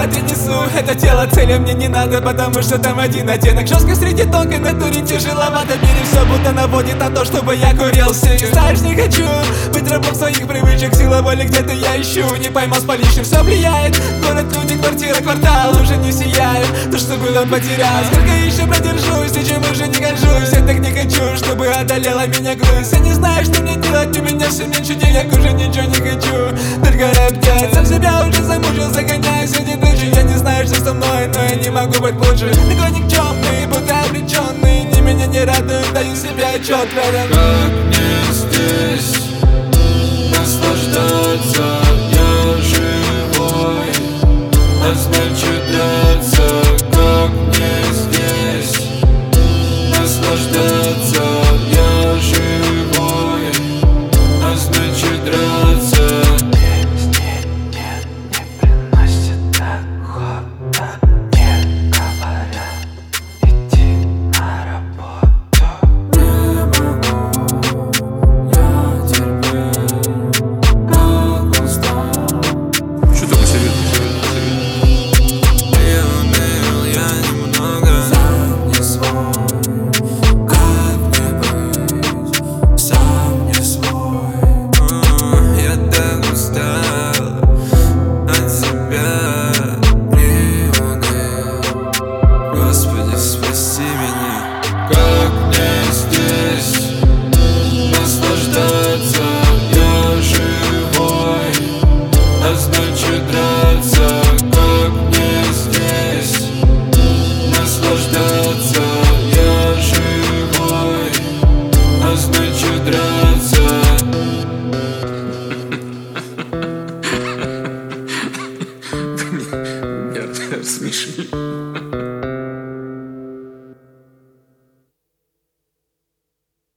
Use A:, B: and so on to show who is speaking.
A: город я несу это тело, цели мне не надо, потому что там один оттенок. Жестко среди тонкой натуре тяжеловато. В мире все будто наводит на то, чтобы я курил сиги. Знаешь, не хочу быть рабом своих привычек. Сила воли где-то я ищу, не поймал с поличным. Все влияет, город, люди, квартира, квартал уже не сияет. То, что было, потерял. Сколько еще продержусь, ничем уже не горжусь. Я так не хочу, чтобы одолела меня грусть. Я не знаю, что мне делать, у меня все меньше денег, уже ничего не хочу. Только рэп делать, сам себя уже замучил, загоняюсь в эти тучи. Я не знаю, что со мной, но я не могу быть лучше. Такой никчемный, будто обреченный. Ни меня не радует, даю себе отчет в этом.
B: Как мне здесь наслаждаться? Я живой, а значит драться. Как мне здесь наслаждаться? Я живой, а значит драться. Господи, спаси меня. Как мне здесь наслаждаться? Я живой, а значит драться. Как мне здесь наслаждаться? Я живой, а значит драться.
C: Нет, смешно.